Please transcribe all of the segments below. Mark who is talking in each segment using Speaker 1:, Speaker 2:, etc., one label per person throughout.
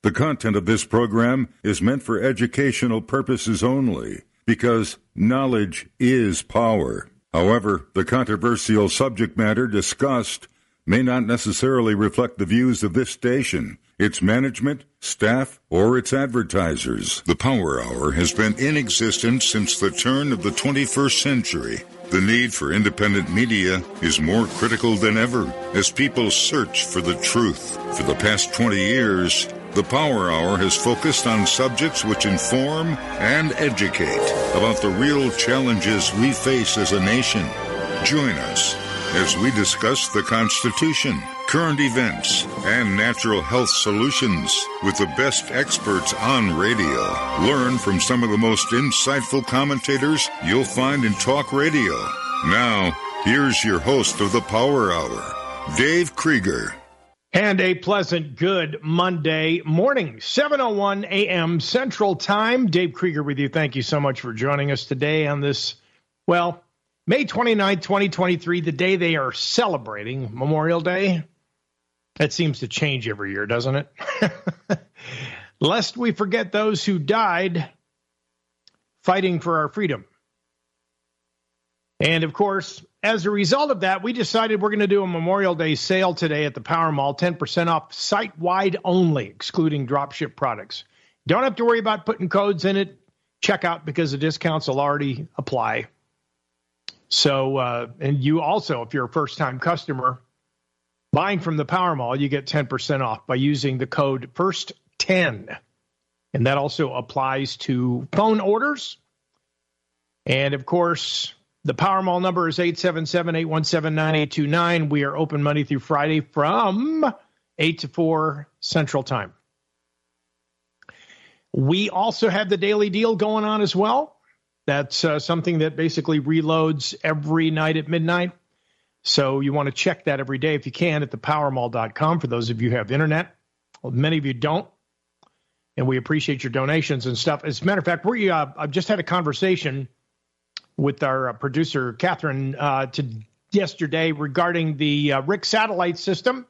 Speaker 1: The content of this program is meant for educational purposes only, because knowledge is power. However, the controversial subject matter discussed may not necessarily reflect the views of this station, its management, staff, or its advertisers. The Power Hour has been in existence since the turn of the 21st century. The need for independent media is more critical than ever as people search for the truth. For the past 20 years, the Power Hour has focused on subjects which inform and educate about the real challenges we face as a nation. Join us as we discuss the Constitution, current events, and natural health solutions with the best experts on radio. Learn from some of the most insightful commentators you'll find in talk radio. Now, here's your host of the Power Hour, Dave Krieger.
Speaker 2: And a pleasant good Monday morning, 7:01 a.m. Central Time. Dave Krieger with you. Thank you so much for joining us today on this, well, May 29th, 2023, the day they are celebrating Memorial Day. That seems to change every year, doesn't it? Lest we forget those who died fighting for our freedom. And, of course, as a result of that, we decided we're going to do a Memorial Day sale today at the Power Mall, 10% off site-wide only, excluding dropship products. Don't have to worry about putting codes in it. Check out because the discounts will already apply. So, and you also, if you're a first-time customer, buying from the Power Mall, you get 10% off by using the code FIRST10. And that also applies to phone orders. And, of course, the Power Mall number is 877-817-9829. We are open Monday through Friday from 8 to 4 Central Time. We also have the daily deal going on as well. That's something that basically reloads every night at midnight. So you want to check that every day if you can at thepowermall.com for those of you who have internet. Well, many of you don't. And we appreciate your donations and stuff. As a matter of fact, I've just had a conversation with our producer, Catherine, yesterday regarding the RIC satellite system.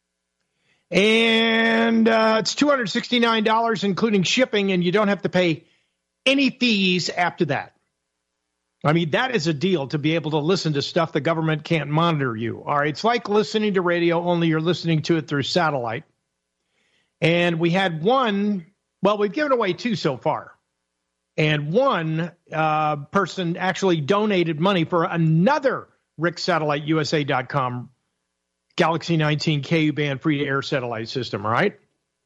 Speaker 2: And it's $269, including shipping, and you don't have to pay any fees after that. I mean, that is a deal to be able to listen to stuff the government can't monitor you. All right, it's like listening to radio, only you're listening to it through satellite. And we had one, well, we've given away two so far. And one person actually donated money for another RICSatelliteUSA.com Galaxy 19 Ku-band free-to-air satellite system, all right?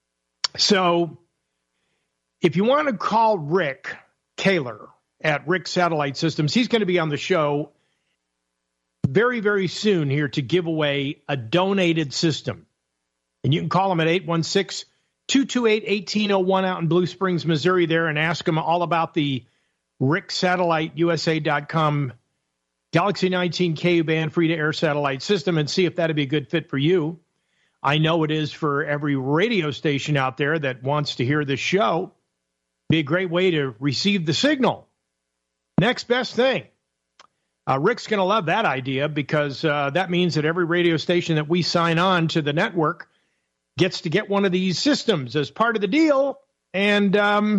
Speaker 2: So if you want to call Rick Kaler at Rick Satellite Systems, he's going to be on the show very, very soon here to give away a donated system. And you can call him at 816-228-1801 out in Blue Springs, Missouri there, and ask him all about the RICSatelliteUSA.com Galaxy 19 Ku-band free-to-air satellite system and see if that'd be a good fit for you. I know it is for every radio station out there that wants to hear this show. Be a great way to receive the signal. Next best thing. Rick's going to love that idea because that means that every radio station that we sign on to the network gets to get one of these systems as part of the deal. And,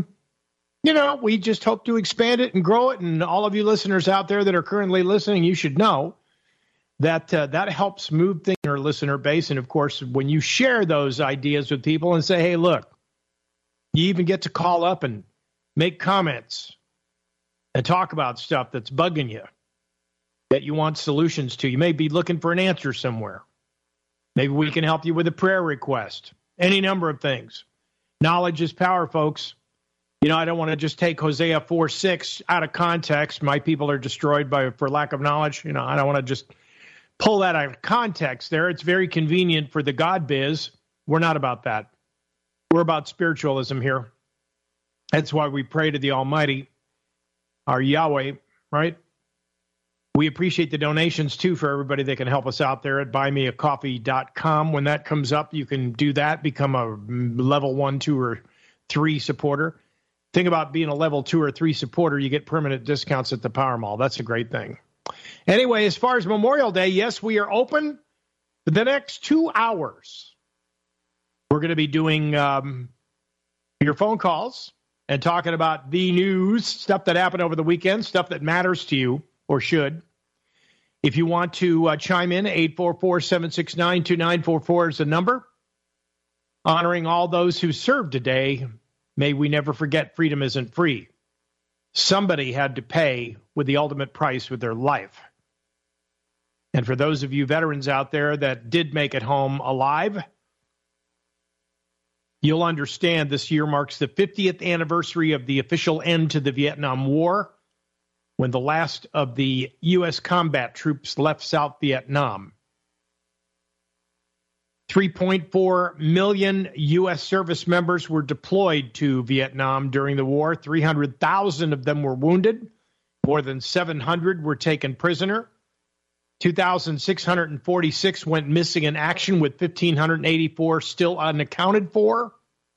Speaker 2: we just hope to expand it and grow it. And all of you listeners out there that are currently listening, you should know that that helps move things in our listener base. And, of course, when you share those ideas with people and say, hey, look, you even get to call up and make comments and talk about stuff that's bugging you, that you want solutions to. You may be looking for an answer somewhere. Maybe we can help you with a prayer request. Any number of things. Knowledge is power, folks. I don't want to just take Hosea 4:6 out of context. My people are destroyed for lack of knowledge. I don't want to just pull that out of context there. It's very convenient for the God biz. We're not about that. We're about spiritualism here. That's why we pray to the Almighty, our Yahweh, right? We appreciate the donations, too, for everybody that can help us out there at buymeacoffee.com. When that comes up, you can do that, become a level 1, 2, or 3 supporter. Think about being a level 2 or 3 supporter. You get permanent discounts at the Power Mall. That's a great thing. Anyway, as far as Memorial Day, yes, we are open for the next 2 hours. We're going to be doing your phone calls and talking about the news, stuff that happened over the weekend, stuff that matters to you or should. If you want to chime in, 844-769-2944 is the number. Honoring all those who served today, may we never forget freedom isn't free. Somebody had to pay with the ultimate price with their life. And for those of you veterans out there that did make it home alive, you'll understand this year marks the 50th anniversary of the official end to the Vietnam War, when the last of the U.S. combat troops left South Vietnam. 3.4 million U.S. service members were deployed to Vietnam during the war. 300,000 of them were wounded. More than 700 were taken prisoner. 2,646 went missing in action, with 1,584 still unaccounted for.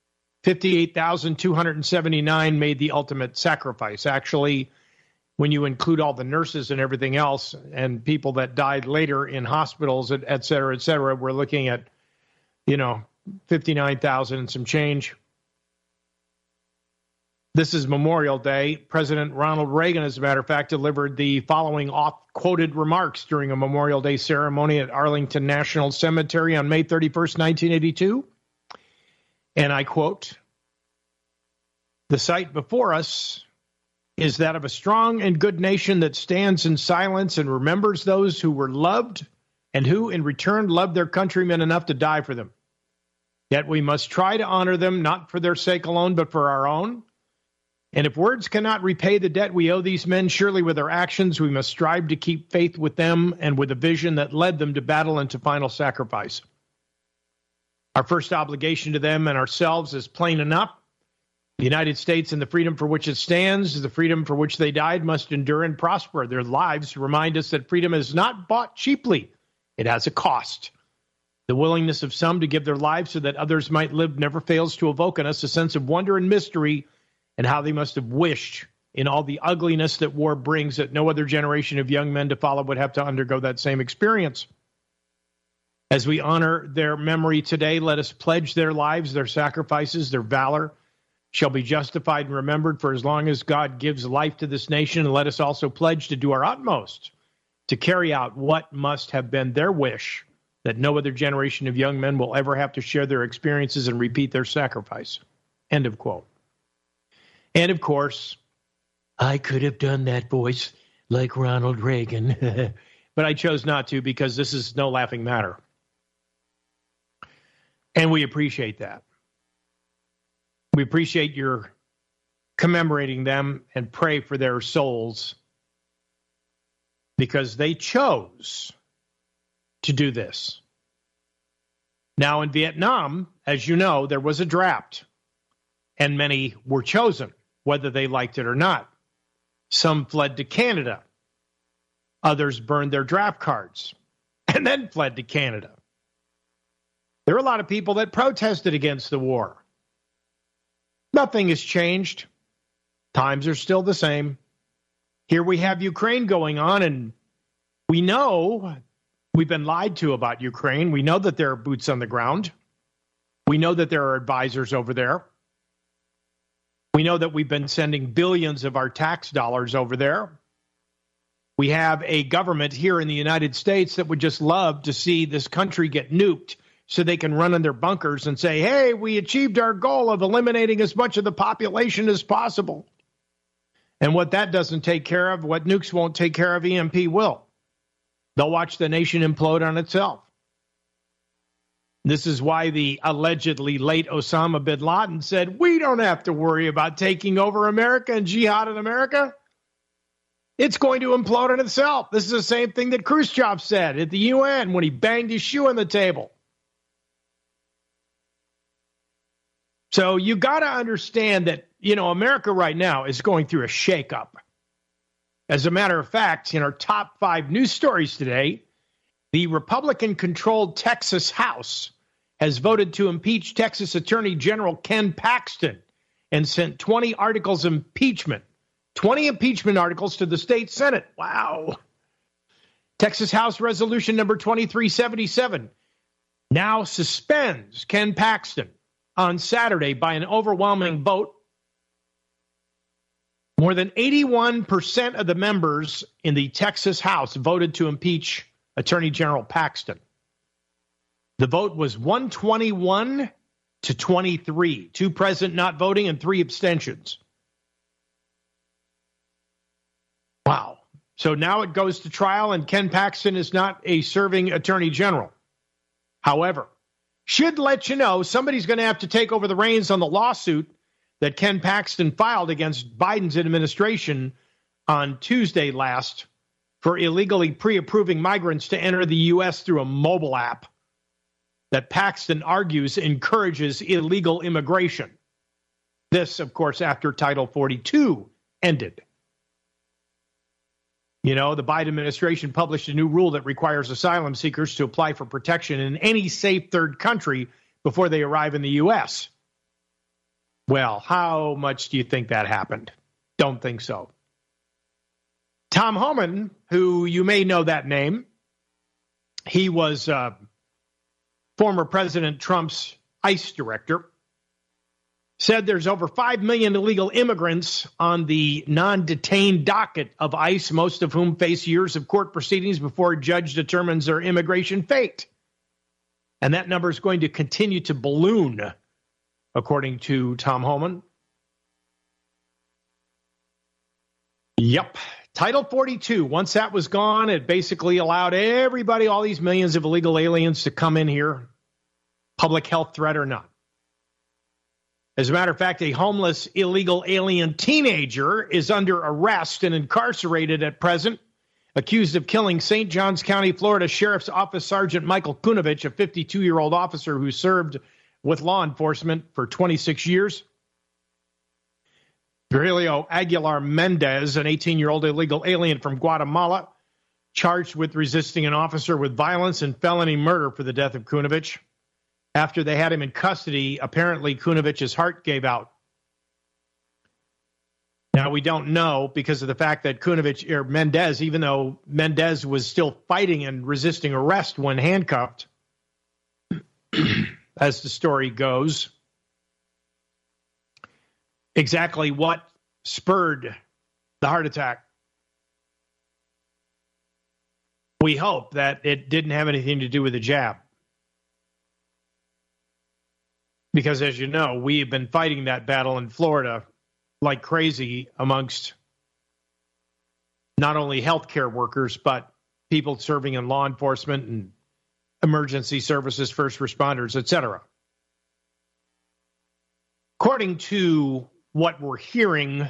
Speaker 2: 58,279 made the ultimate sacrifice. Actually, when you include all the nurses and everything else and people that died later in hospitals, et cetera, we're looking at, 59,000 and some change. This is Memorial Day. President Ronald Reagan, as a matter of fact, delivered the following oft-quoted remarks during a Memorial Day ceremony at Arlington National Cemetery on May 31st, 1982. And I quote, "The sight before us is that of a strong and good nation that stands in silence and remembers those who were loved and who, in return, loved their countrymen enough to die for them. Yet we must try to honor them, not for their sake alone, but for our own. And if words cannot repay the debt we owe these men, surely with our actions we must strive to keep faith with them and with the vision that led them to battle and to final sacrifice. Our first obligation to them and ourselves is plain enough. The United States and the freedom for which it stands, the freedom for which they died, must endure and prosper. Their lives remind us that freedom is not bought cheaply. It has a cost. The willingness of some to give their lives so that others might live never fails to evoke in us a sense of wonder and mystery, and how they must have wished, in all the ugliness that war brings, that no other generation of young men to follow would have to undergo that same experience. As we honor their memory today, let us pledge their lives, their sacrifices, their valor shall be justified and remembered for as long as God gives life to this nation. And let us also pledge to do our utmost to carry out what must have been their wish, that no other generation of young men will ever have to share their experiences and repeat their sacrifice." End of quote. And of course, I could have done that voice like Ronald Reagan, but I chose not to because this is no laughing matter. And we appreciate that. We appreciate your commemorating them and pray for their souls, because they chose to do this. Now, in Vietnam, as you know, there was a draft, and many were chosen, whether they liked it or not. Some fled to Canada. Others burned their draft cards and then fled to Canada. There were a lot of people that protested against the war. Nothing has changed. Times are still the same. Here we have Ukraine going on, and we know we've been lied to about Ukraine. We know that there are boots on the ground. We know that there are advisors over there. We know that we've been sending billions of our tax dollars over there. We have a government here in the United States that would just love to see this country get nuked so they can run in their bunkers and say, hey, we achieved our goal of eliminating as much of the population as possible. And what that doesn't take care of, what nukes won't take care of, EMP will. They'll watch the nation implode on itself. This is why the allegedly late Osama bin Laden said, we don't have to worry about taking over America and jihad in America. It's going to implode on itself. This is the same thing that Khrushchev said at the UN when he banged his shoe on the table. So you got to understand that, America right now is going through a shakeup. As a matter of fact, in our top 5 news stories today, the Republican-controlled Texas House has voted to impeach Texas Attorney General Ken Paxton and sent 20 articles of impeachment, 20 impeachment articles to the state Senate. Wow. Texas House Resolution number 2377 now suspends Ken Paxton on Saturday by an overwhelming vote. More than 81% of the members in the Texas House voted to impeach Attorney General Paxton. The vote was 121 to 23, 2 present not voting and 3 abstentions. Wow. So now it goes to trial, and Ken Paxton is not a serving attorney general. However, should let you know somebody's going to have to take over the reins on the lawsuit that Ken Paxton filed against Biden's administration on Tuesday last for illegally pre-approving migrants to enter the U.S. through a mobile app that Paxton argues encourages illegal immigration. This, of course, after Title 42 ended. You know, the Biden administration published a new rule that requires asylum seekers to apply for protection in any safe third country before they arrive in the U.S. Well, how much do you think that happened? Don't think so. Tom Homan, who you may know that name, he was former President Trump's ICE director, said there's over 5 million illegal immigrants on the non-detained docket of ICE, most of whom face years of court proceedings before a judge determines their immigration fate. And that number is going to continue to balloon, according to Tom Homan. Yep. Title 42, once that was gone, it basically allowed everybody, all these millions of illegal aliens to come in here, public health threat or not. As a matter of fact, a homeless illegal alien teenager is under arrest and incarcerated at present, accused of killing St. Johns County, Florida Sheriff's Office Sergeant Michael Kunovich, a 52-year-old officer who served with law enforcement for 26 years. Virgilio Aguilar Mendez, an 18-year-old illegal alien from Guatemala, charged with resisting an officer with violence and felony murder for the death of Kunovich. After they had him in custody, apparently Kunovich's heart gave out. Now, we don't know because of the fact that Mendez, even though Mendez was still fighting and resisting arrest when handcuffed, as the story goes, exactly what spurred the heart attack. We hope that it didn't have anything to do with the jab. Because, as you know, we've been fighting that battle in Florida like crazy amongst not only healthcare workers, but people serving in law enforcement and emergency services, first responders, etc. According to what we're hearing,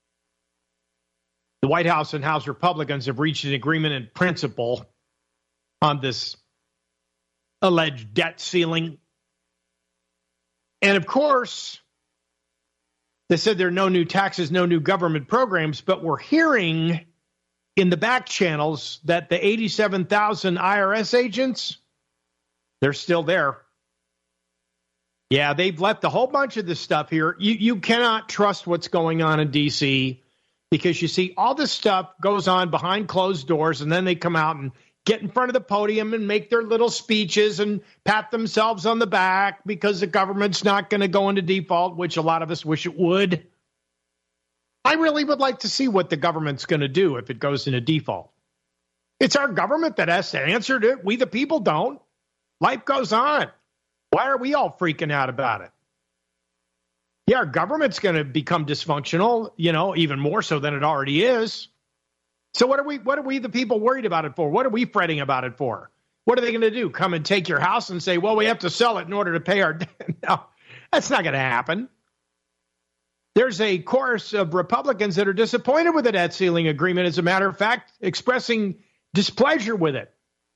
Speaker 2: the White House and House Republicans have reached an agreement in principle on this alleged debt ceiling. And, of course, they said there are no new taxes, no new government programs, but we're hearing in the back channels that the 87,000 IRS agents, they're still there. Yeah, they've left a whole bunch of this stuff here. You cannot trust what's going on in D.C. because, you see, all this stuff goes on behind closed doors, and then they come out and get in front of the podium and make their little speeches and pat themselves on the back because the government's not going to go into default, which a lot of us wish it would. I really would like to see what the government's going to do if it goes into default. It's our government that has to answer to it. We, the people, don't. Life goes on. Why are we all freaking out about it? Yeah, our government's going to become dysfunctional, even more so than it already is. So what are we the people worried about it for? What are we fretting about it for? What are they going to do? Come and take your house and say, well, we have to sell it in order to pay our debt? No, that's not going to happen. There's a chorus of Republicans that are disappointed with the debt ceiling agreement, as a matter of fact, expressing displeasure with it.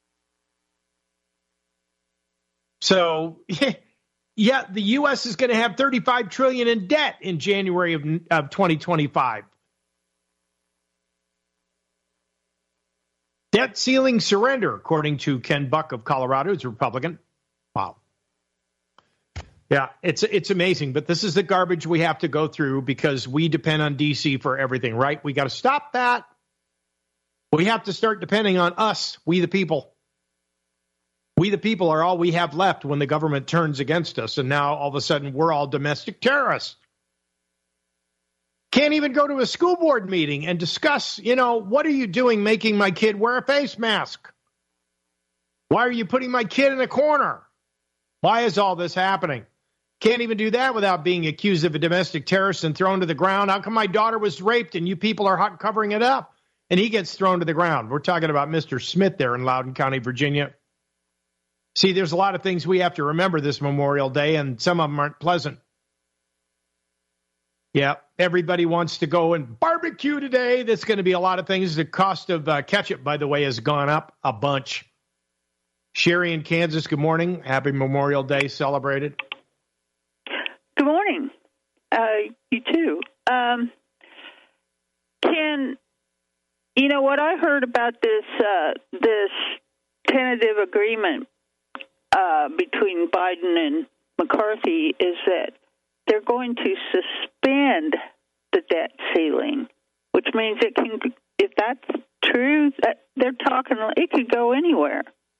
Speaker 2: So, yeah, the U.S. is going to have $35 trillion in debt in January of 2025. Debt ceiling surrender, according to Ken Buck of Colorado, who's a Republican. Wow. Yeah, it's amazing, but this is the garbage we have to go through because we depend on D.C. for everything, right? We got to stop that. We have to start depending on us, we the people. We, the people, are all we have left when the government turns against us, and now all of a sudden we're all domestic terrorists. Can't even go to a school board meeting and discuss, what are you doing making my kid wear a face mask? Why are you putting my kid in a corner? Why is all this happening? Can't even do that without being accused of a domestic terrorist and thrown to the ground. How come my daughter was raped and you people are covering it up? And he gets thrown to the ground. We're talking about Mr. Smith there in Loudoun County, Virginia. See, there's a lot of things we have to remember this Memorial Day, and some of them aren't pleasant. Yeah, everybody wants to go and barbecue today. There's going to be a lot of things. The cost of ketchup, by the way, has gone up a bunch. Sherry in Kansas, good morning. Happy Memorial Day celebrated.
Speaker 3: Good morning. You too. What I heard about this tentative agreement between Biden and McCarthy is that they're going to suspend the debt ceiling, which means it can, if that's true, that they're talking, it could go anywhere.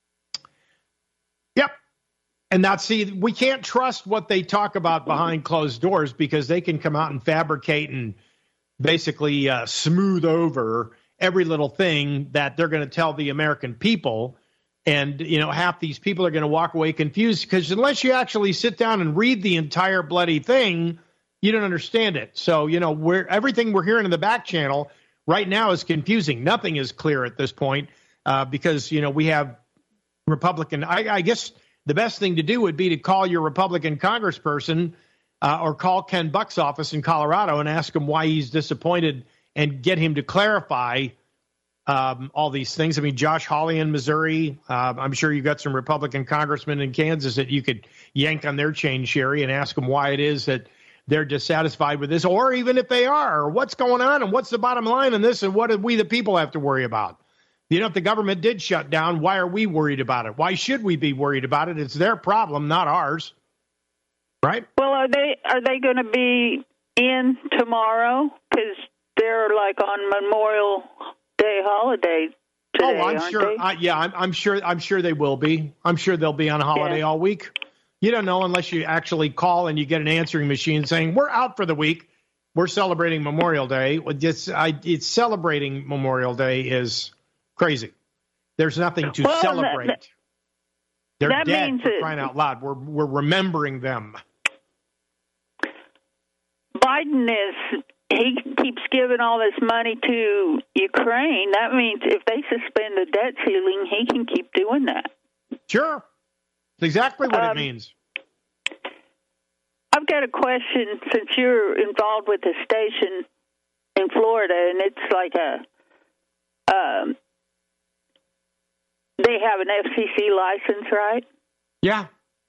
Speaker 2: Yep. And we can't trust what they talk about behind closed doors, because they can come out and fabricate and basically smooth over every little thing that they're going to tell the American people. And, half these people are going to walk away confused, because unless you actually sit down and read the entire bloody thing, you don't understand it. So, everything we're hearing in the back channel right now is confusing. Nothing is clear at this point because, we have Republican. I guess the best thing to do would be to call your Republican congressperson or call Ken Buck's office in Colorado and ask him why he's disappointed and get him to clarify all these things. I mean, Josh Hawley in Missouri, I'm sure you've got some Republican congressmen in Kansas that you could yank on their chain, Sherry, and ask them why it is that they're dissatisfied with this, or even if they are, or what's going on and what's the bottom line in this, and what do we, the people, have to worry about? If the government did shut down, why are we worried about it? Why should we be worried about it? It's their problem, not ours. Right?
Speaker 3: Well, are they going to be in tomorrow? Because they're like on Memorial Day holiday today,
Speaker 2: I'm sure. I'm sure they will be. I'm sure they'll be on holiday all week. You don't know unless you actually call and you get an answering machine saying, we're out for the week. We're celebrating Memorial Day. It's celebrating Memorial Day is crazy. There's nothing to celebrate. They're dead, for crying out loud. We're remembering them.
Speaker 3: Biden he keeps giving all this money to Ukraine. That means if they suspend the debt ceiling, he can keep doing that.
Speaker 2: Sure. That's exactly what it means.
Speaker 3: I've got a question, since you're involved with a station in Florida, and it's like they have an FCC license, right?
Speaker 2: Yeah.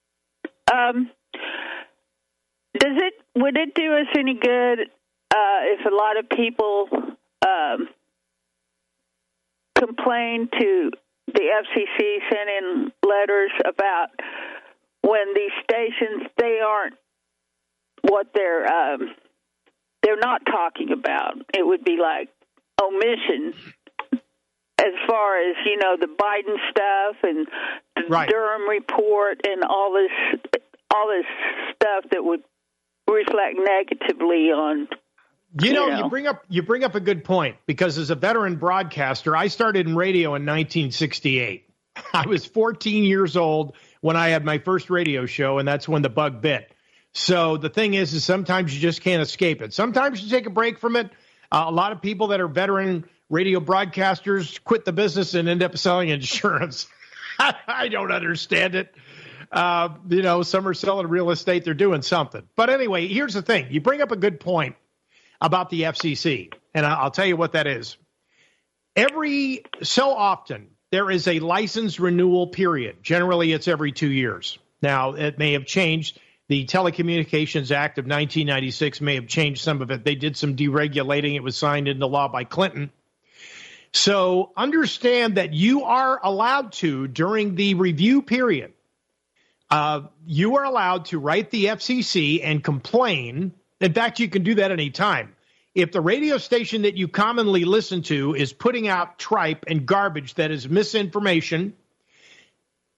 Speaker 3: Would it do us any good if a lot of people complain to the FCC, send in letters about when these stations, they aren't what they're not talking about? It would be like omission as far as, the Biden stuff and the Durham report and all this stuff that would reflect negatively on.
Speaker 2: You bring up a good point, because as a veteran broadcaster, I started in radio in 1968. I was 14 years old when I had my first radio show, and that's when the bug bit. So the thing is sometimes you just can't escape it. Sometimes you take a break from it. A lot of people that are veteran radio broadcasters quit the business and end up selling insurance. I don't understand it. Some are selling real estate. They're doing something. But anyway, here's the thing. You bring up a good point about the FCC, and I'll tell you what that is. Every so often, there is a license renewal period. Generally, it's every 2 years. Now, it may have changed. The Telecommunications Act of 1996 may have changed some of it. They did some deregulating. It was signed into law by Clinton. So understand that you are allowed to, during the review period, you are allowed to write the FCC and complain. In fact, you can do that any time. If the radio station that you commonly listen to is putting out tripe and garbage that is misinformation,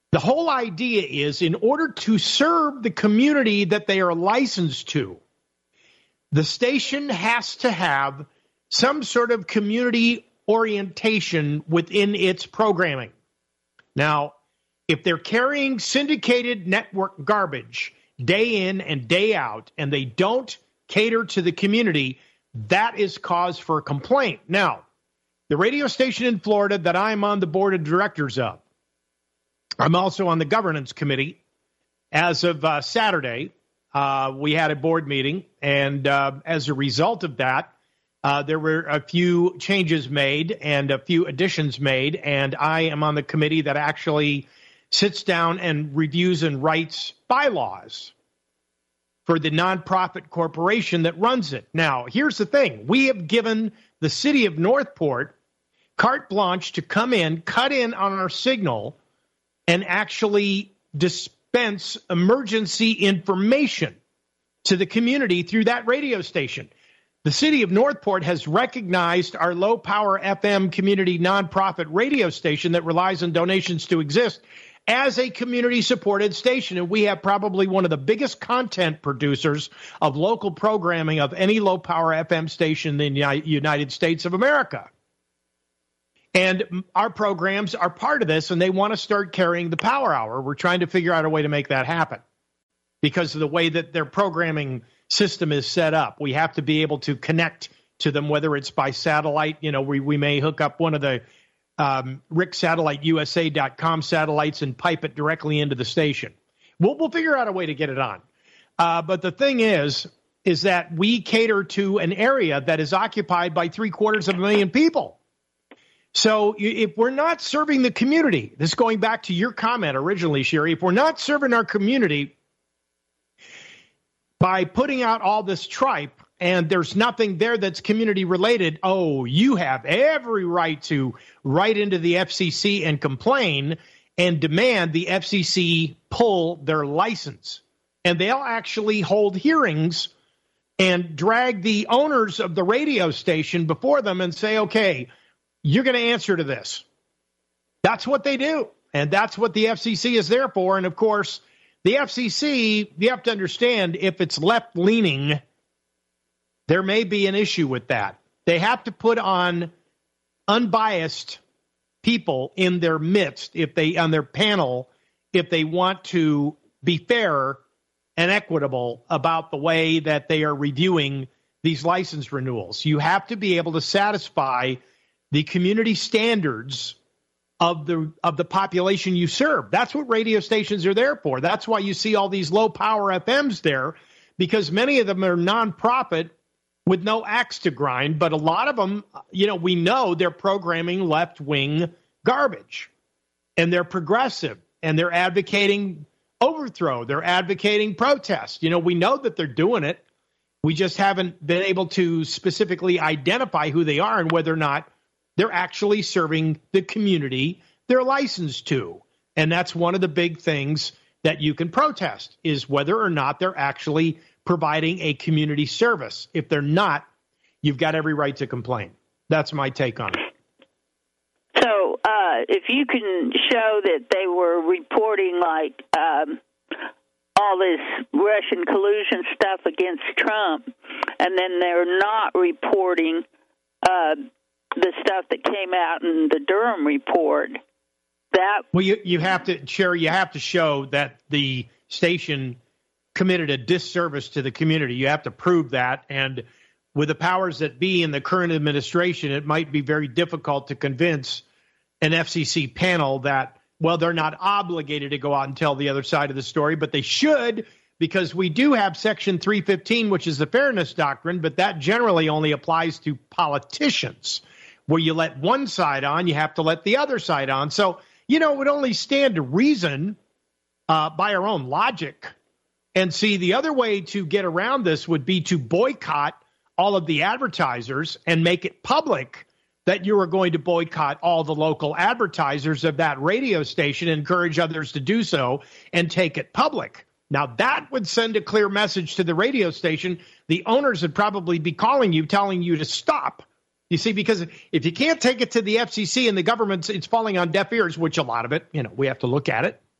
Speaker 2: The whole idea is, in order to serve the community that they are licensed to, the station has to have some sort of community orientation within its programming. Now, if they're carrying syndicated network garbage day in and day out, and they don't cater to the community, that is cause for complaint. Now, the radio station in Florida that I'm on the board of directors of, I'm also on the governance committee. As of Saturday, we had a board meeting, and as a result of that, there were a few changes made and a few additions made, and I am on the committee that actually sits down and reviews and writes bylaws for the nonprofit corporation that runs it. Now, here's the thing. We have given the city of Northport carte blanche to come in, cut in on our signal, and actually dispense emergency information to the community through that radio station. The city of Northport has recognized our low-power FM community nonprofit radio station that relies on donations to exist as a community-supported station, and we have probably one of the biggest content producers of local programming of any low-power FM station in the United States of America. And our programs are part of this, and they want to start carrying the Power Hour. We're trying to figure out a way to make that happen because of the way that their programming system is set up. We have to be able to connect to them, whether it's by satellite. You know, we may hook up one of the RickSatelliteUSA.com satellites and pipe it directly into the station. We'll figure out a way to get it on. But the thing is that we cater to an area that is occupied by 750,000 people. So if we're not serving the community, this going back to your comment originally, Sherry, if we're not serving our community by putting out all this tripe and there's nothing there that's community related, oh, you have every right to write into the FCC and complain and demand the FCC pull their license. And they'll actually hold hearings and drag the owners of the radio station before them and say, okay, you're going to answer to this. That's what they do. And that's what the FCC is there for. And, of course, the FCC, you have to understand, if it's left-leaning, there may be an issue with that. They have to put on unbiased people in their midst, on their panel, if they want to be fair and equitable about the way that they are reviewing these license renewals. You have to be able to satisfy the community standards of the population you serve. That's what radio stations are there for. That's why you see all these low-power FMs there, because many of them are nonprofit with no axe to grind, but a lot of them, we know they're programming left-wing garbage, and they're progressive, and they're advocating overthrow. They're advocating protest. We know that they're doing it. We just haven't been able to specifically identify who they are and whether or not they're actually serving the community they're licensed to. And that's one of the big things that you can protest, is whether or not they're actually providing a community service. If they're not, you've got every right to complain. That's my take on it.
Speaker 3: So if you can show that they were reporting like all this Russian collusion stuff against Trump, and then they're not reporting the stuff that came out in the Durham report, that...
Speaker 2: Well, you have to, Sherry, you have to show that the station committed a disservice to the community. You have to prove that. And with the powers that be in the current administration, it might be very difficult to convince an FCC panel that, well, they're not obligated to go out and tell the other side of the story, but they should, because we do have Section 315, which is the fairness doctrine, but that generally only applies to politicians. Where you let one side on, you have to let the other side on. So, it would only stand to reason by our own logic. And see, the other way to get around this would be to boycott all of the advertisers and make it public that you are going to boycott all the local advertisers of that radio station, encourage others to do so, and take it public. Now, that would send a clear message to the radio station. The owners would probably be calling you, telling you to stop. You see, because if you can't take it to the FCC and the government, it's falling on deaf ears, which a lot of it, we have to look at it.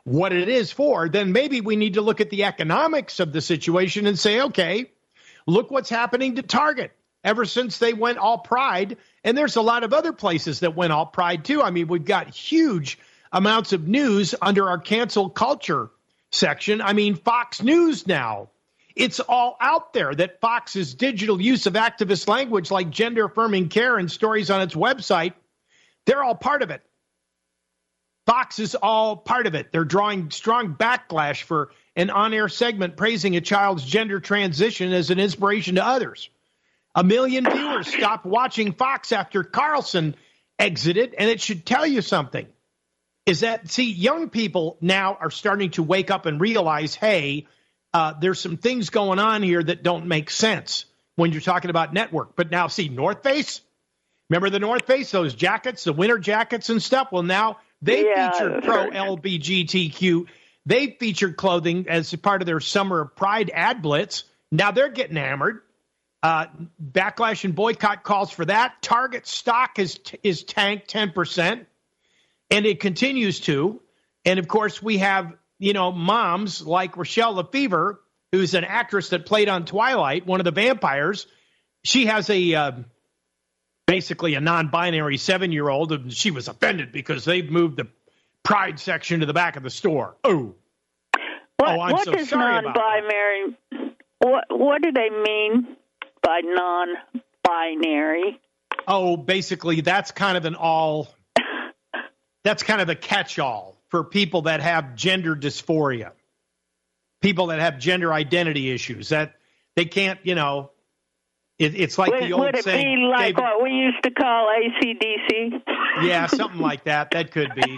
Speaker 2: what it is for, then maybe we need to look at the economics of the situation and say, okay, look what's happening to Target ever since they went all Pride. And there's a lot of other places that went all Pride too. I mean, we've got huge amounts of news under our cancel culture section. I mean, Fox News now, it's all out there that Fox's digital use of activist language like gender affirming care and stories on its website, they're all part of it. Fox is all part of it. They're drawing strong backlash for an on-air segment praising a child's gender transition as an inspiration to others. 1 million viewers stopped watching Fox after Carlson exited, and it should tell you something. Is that, see, young people now are starting to wake up and realize, hey, there's some things going on here that don't make sense when you're talking about network. But now, see, North Face, remember the North Face, those jackets, the winter jackets and stuff? Well, now they featured pro-LGBTQ. They featured clothing as part of their Summer of Pride ad blitz. Now they're getting hammered. Backlash and boycott calls for that. Target stock is tanked 10%, and it continues to. And, of course, we have, moms like Rochelle Lefevre, who's an actress that played on Twilight, one of the vampires. She has basically a non-binary 7-year-old, and she was offended because they've moved the Pride section to the back of the store. I'm so sorry about that.
Speaker 3: What do they mean by non-binary?
Speaker 2: Oh, basically, that's kind of that's kind of a catch-all for people that have gender dysphoria, people that have gender identity issues, that they can't, it's like the old saying. Would it be like
Speaker 3: what we used to call AC/DC?
Speaker 2: Yeah, something like that. That could be.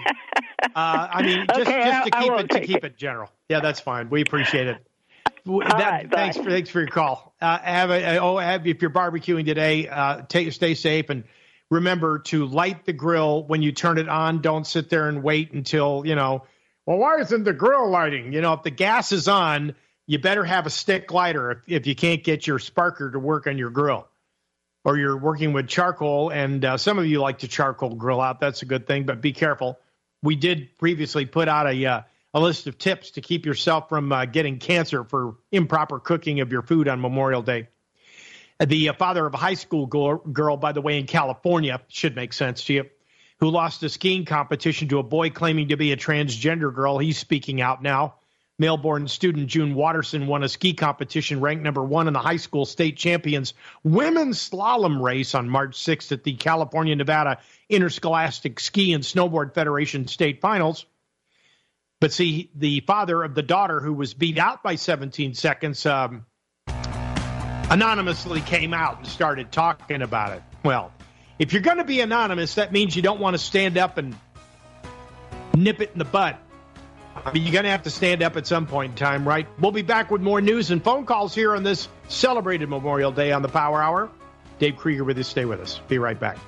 Speaker 2: Just to keep it general. Yeah, that's fine. We appreciate it. Thanks for your call. If you're barbecuing today, stay safe and remember to light the grill when you turn it on. Don't sit there and wait until why isn't the grill lighting? If the gas is on, you better have a stick lighter if you can't get your sparker to work on your grill, or you're working with charcoal. And some of you like to charcoal grill out. That's a good thing, but be careful. We did previously put out a list of tips to keep yourself from getting cancer for improper cooking of your food on Memorial Day. The father of a high school girl, by the way, in California, should make sense to you, who lost a skiing competition to a boy claiming to be a transgender girl. He's speaking out now. Melbourne student June Watterson won a ski competition ranked number 1 in the high school state champions women's slalom race on March 6th at the California-Nevada Interscholastic Ski and Snowboard Federation state finals. But see, the father of the daughter who was beat out by 17 seconds anonymously came out and started talking about it. Well, if you're going to be anonymous, that means you don't want to stand up and nip it in the butt. I mean, you're going to have to stand up at some point in time, right? We'll be back with more news and phone calls here on this celebrated Memorial Day on the Power Hour. Dave Krieger with us. Stay with us. Be right back.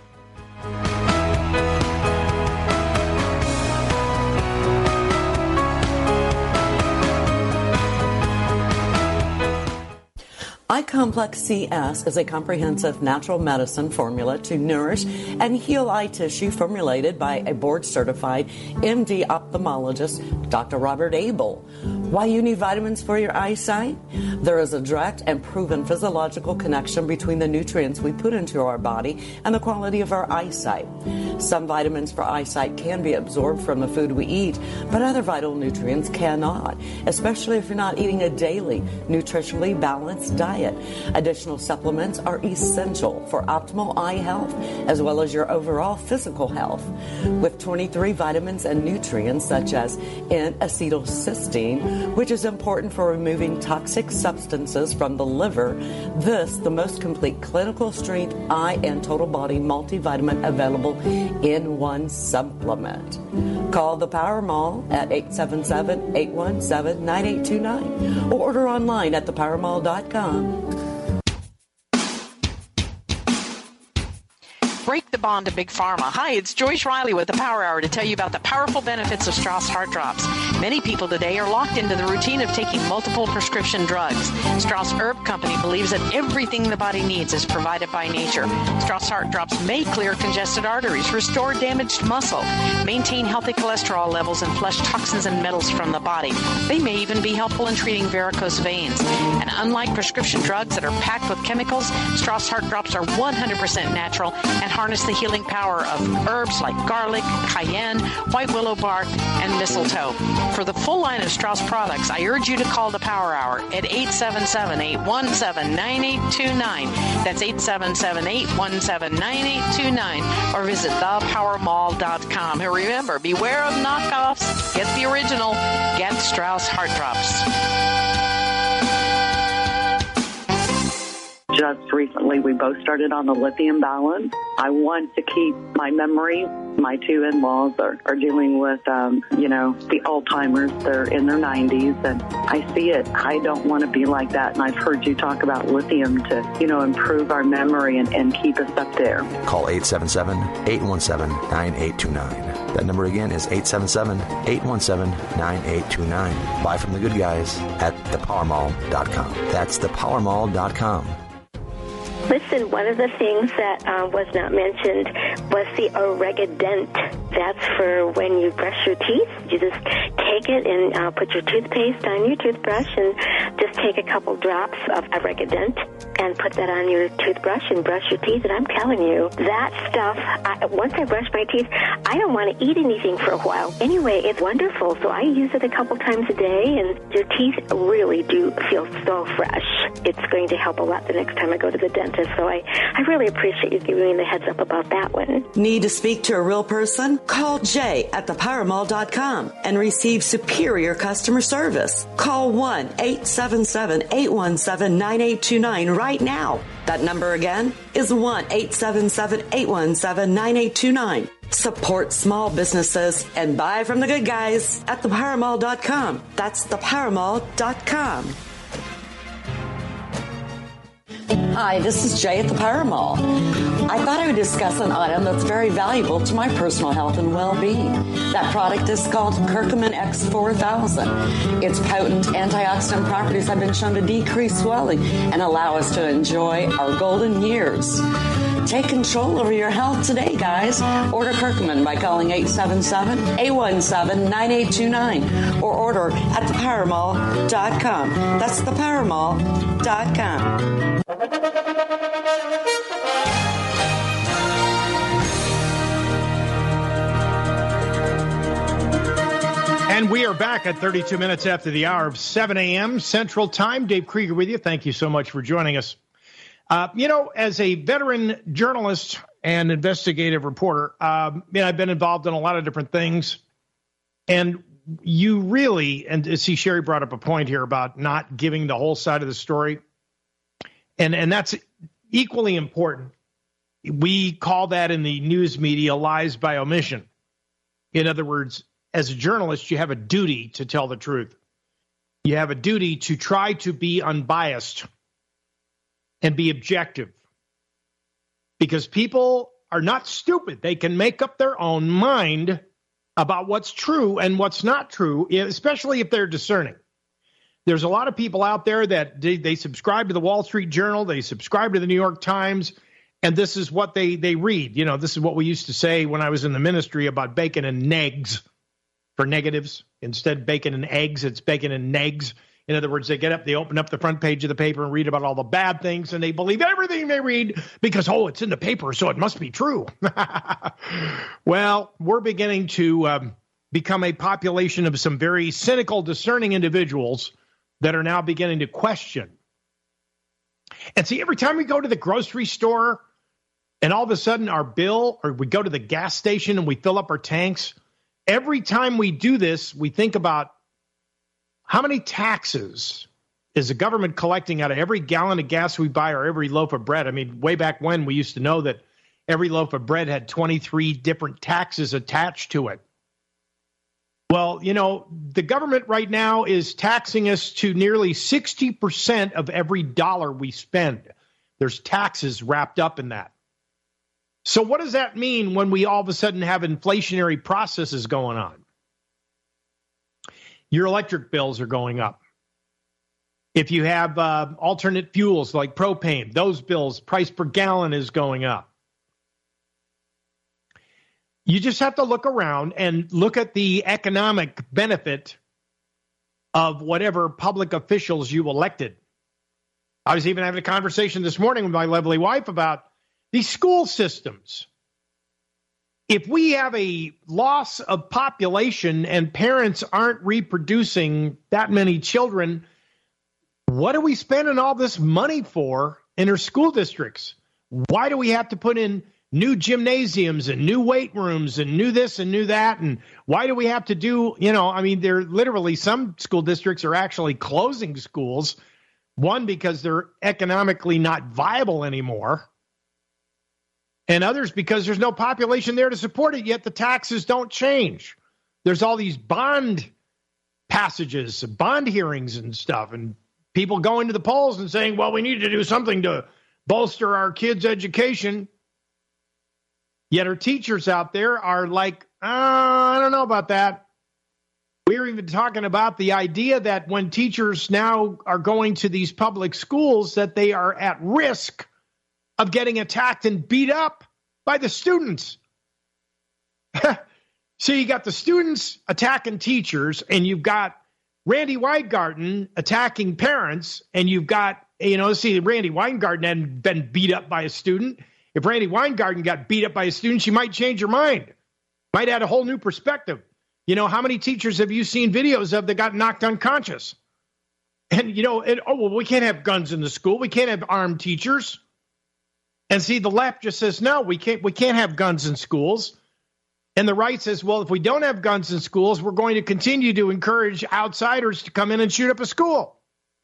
Speaker 4: iComplex CS is a comprehensive natural medicine formula to nourish and heal eye tissue formulated by a board-certified MD ophthalmologist, Dr. Robert Abel. Why you need vitamins for your eyesight? There is a direct and proven physiological connection between the nutrients we put into our body and the quality of our eyesight. Some vitamins for eyesight can be absorbed from the food we eat, but other vital nutrients cannot, especially if you're not eating a daily, nutritionally balanced diet. Additional supplements are essential for optimal eye health as well as your overall physical health. With 23 vitamins and nutrients such as N-acetylcysteine, which is important for removing toxic substances from the liver, this the most complete clinical strength eye and total body multivitamin available in one supplement. Call the Power Mall at 877-817-9829 or order online at thepowermall.com.
Speaker 5: Break the bond to Big Pharma. Hi, it's Joyce Riley with the Power Hour to tell you about the powerful benefits of Strauss Heart Drops. Many people today are locked into the routine of taking multiple prescription drugs. Strauss Herb Company believes that everything the body needs is provided by nature. Strauss Heart Drops may clear congested arteries, restore damaged muscle, maintain healthy cholesterol levels, and flush toxins and metals from the body. They may even be helpful in treating varicose veins. And unlike prescription drugs that are packed with chemicals, Strauss Heart Drops are 100% natural and harness the healing power of herbs like garlic, cayenne, white willow bark, and mistletoe. For the full line of Strauss products, I urge you to call the Power Hour at 877-817-9829. That's 877-817-9829. Or visit thepowermall.com. And remember, beware of knockoffs. Get the original. Get Strauss Heart Drops.
Speaker 6: Just recently, we both started on the lithium balance. I want to keep my memory. My two in-laws are dealing with, the Alzheimer's. They're in their 90s, and I see it. I don't want to be like that, and I've heard you talk about lithium to, improve our memory and keep us up there.
Speaker 7: Call 877-817-9829. That number again is 877-817-9829. Buy from the good guys at thepowermall.com. That's thepowermall.com.
Speaker 8: Listen, one of the things that was not mentioned was the Oregadent. That's for when you brush your teeth. You just take it and put your toothpaste on your toothbrush and just take a couple drops of Oregadent and put that on your toothbrush and brush your teeth. And I'm telling you, that stuff, once I brush my teeth, I don't want to eat anything for a while. Anyway, it's wonderful. So I use it a couple times a day, and your teeth really do feel so fresh. It's going to help a lot the next time I go to the dentist. So I really appreciate you giving me the heads up about that one.
Speaker 4: Need to speak to a real person? Call Jay at thepowermall.com and receive superior customer service. Call 1-877-817-9829 right now. That number again is 1-877-817-9829. Support small businesses and buy from the good guys at thepowermall.com. That's thepowermall.com. Hi, this is Jay at the Power Mall. I thought I would discuss an item that's very valuable to my personal health and well-being. That product is called Curcumin X4000. Its potent antioxidant properties have been shown to decrease swelling and allow us to enjoy our golden years. Take control over your health today, guys. Order Curcumin by calling 877-817-9829 or order at thepowermall.com. That's thepowermall.com.
Speaker 2: And we are back at 32 minutes after the hour of 7 a.m. Central Time. Dave Krieger with you. Thank you so much for joining us. As a veteran journalist and investigative reporter, I've been involved in a lot of different things. And you really, and see, Sherry brought up a point here about not giving the whole side of the story. And that's equally important. We call that in the news media lies by omission. In other words, as a journalist, you have a duty to tell the truth. You have a duty to try to be unbiased and be objective. Because people are not stupid. They can make up their own mind about what's true and what's not true, especially if they're discerning. There's a lot of people out there that they subscribe to the Wall Street Journal, they subscribe to the New York Times, and this is what they read. This is what we used to say when I was in the ministry about bacon and negs for negatives. Instead, bacon and eggs, it's bacon and negs. In other words, they get up, they open up the front page of the paper and read about all the bad things, and they believe everything they read because, it's in the paper, so it must be true. Well, we're beginning to become a population of some very cynical, discerning individuals that are now beginning to question. And see, every time we go to the grocery store and all of a sudden our bill, or we go to the gas station and we fill up our tanks, every time we do this, we think about how many taxes is the government collecting out of every gallon of gas we buy or every loaf of bread? I mean, way back when we used to know that every loaf of bread had 23 different taxes attached to it. Well, the government right now is taxing us to nearly 60% of every dollar we spend. There's taxes wrapped up in that. So what does that mean when we all of a sudden have inflationary processes going on? Your electric bills are going up. If you have alternate fuels like propane, those bills, price per gallon is going up. You just have to look around and look at the economic benefit of whatever public officials you elected. I was even having a conversation this morning with my lovely wife about these school systems. If we have a loss of population and parents aren't reproducing that many children, what are we spending all this money for in our school districts? Why do we have to put in new gymnasiums and new weight rooms and new this and new that? And why do we have to do, they're literally, some school districts are actually closing schools. One, because they're economically not viable anymore. And others because there's no population there to support it, yet the taxes don't change. There's all these bond passages, bond hearings and stuff, and people going to the polls and saying, well, we need to do something to bolster our kids' education. Yet our teachers out there are like, I don't know about that. We're even talking about the idea that when teachers now are going to these public schools, that they are at risk of getting attacked and beat up by the students. So you got the students attacking teachers, and you've got Randy Weingarten attacking parents, and you've got, Randy Weingarten hadn't been beat up by a student. If Randy Weingarten got beat up by a student, she might change her mind, might add a whole new perspective. How many teachers have you seen videos of that got knocked unconscious? And, we can't have guns in the school. We can't have armed teachers. And see, the left just says, no, we can't have guns in schools. And the right says, well, if we don't have guns in schools, we're going to continue to encourage outsiders to come in and shoot up a school.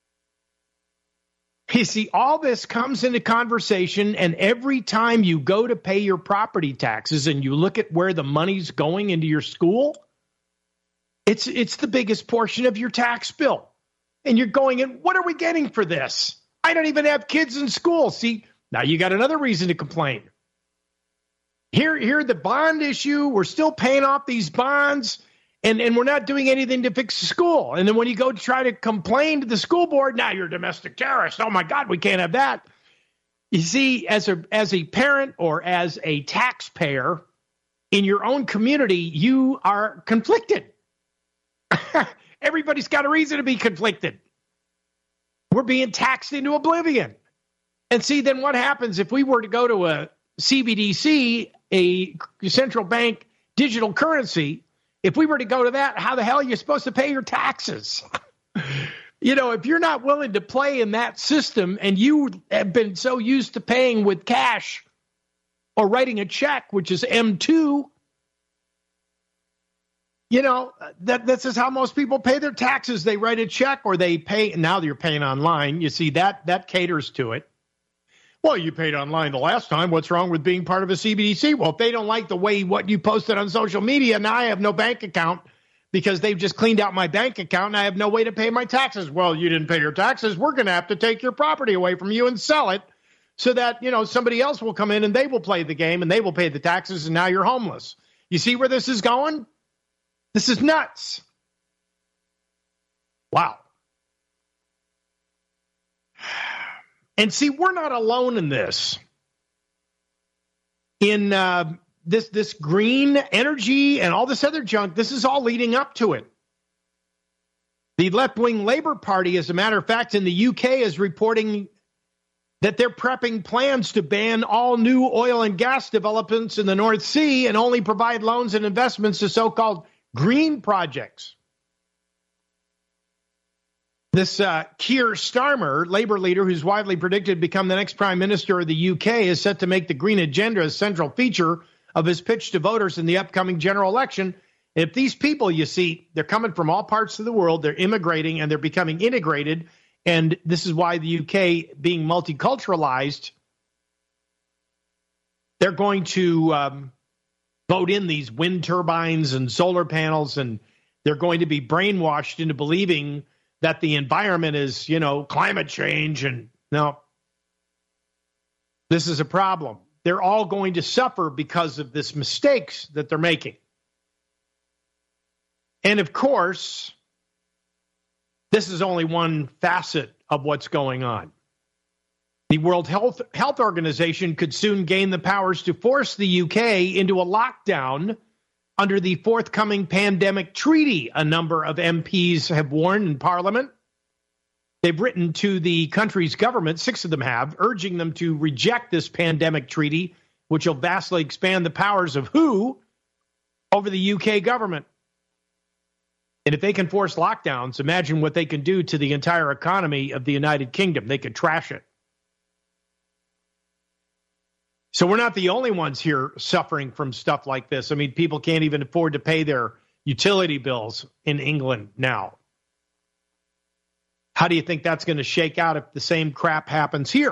Speaker 2: You see, all this comes into conversation, and every time you go to pay your property taxes and you look at where the money's going into your school, it's the biggest portion of your tax bill. And you're going, and what are we getting for this? I don't even have kids in school. See, now you got another reason to complain. Here, the bond issue, we're still paying off these bonds, and we're not doing anything to fix the school. And then when you go to try to complain to the school board, now you're a domestic terrorist. Oh, my God, we can't have that. You see, as a parent or as a taxpayer in your own community, you are conflicted. Everybody's got a reason to be conflicted. We're being taxed into oblivion. And see, then what happens if we were to go to a CBDC, a central bank digital currency? If we were to go to that, how the hell are you supposed to pay your taxes? If you're not willing to play in that system and you have been so used to paying with cash or writing a check, which is M2, this is how most people pay their taxes. They write a check or they pay. Now you're paying online. You see, that caters to it. Well, you paid online the last time. What's wrong with being part of a CBDC? Well, if they don't like the way what you posted on social media, now I have no bank account because they've just cleaned out my bank account and I have no way to pay my taxes. Well, you didn't pay your taxes. We're going to have to take your property away from you and sell it so that, somebody else will come in and they will play the game and they will pay the taxes and now you're homeless. You see where this is going? This is nuts. Wow. And see, we're not alone in this. In this green energy and all this other junk, this is all leading up to it. The left-wing Labour Party, as a matter of fact, in the UK is reporting that they're prepping plans to ban all new oil and gas developments in the North Sea and only provide loans and investments to so-called green projects. This Keir Starmer, Labour leader who's widely predicted to become the next prime minister of the UK, is set to make the green agenda a central feature of his pitch to voters in the upcoming general election. If these people, you see, they're coming from all parts of the world, they're immigrating and they're becoming integrated, and this is why the UK, being multiculturalized, they're going to vote in these wind turbines and solar panels, and they're going to be brainwashed into believing that the environment is, climate change. And no, this is a problem. they're all going to suffer because of this mistakes that they're making. And of course, this is only one facet of what's going on. The World Health Organization could soon gain the powers to force the UK into a lockdown under the forthcoming pandemic treaty, a number of MPs have warned in Parliament. They've written to the country's government, 6 of them have, urging them to reject this pandemic treaty, which will vastly expand the powers of WHO over the UK government. And if they can force lockdowns, imagine what they can do to the entire economy of the United Kingdom. They could trash it. So we're not the only ones here suffering from stuff like this. I mean, people can't even afford to pay their utility bills in England now. How do you think that's going to shake out if the same crap happens here?